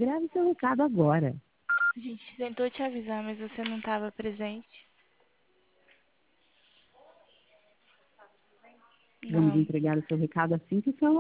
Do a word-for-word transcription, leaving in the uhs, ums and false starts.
grave seu recado agora. A gente tentou te avisar, mas você não estava presente. Vamos Não. entregar o seu recado assim que o seu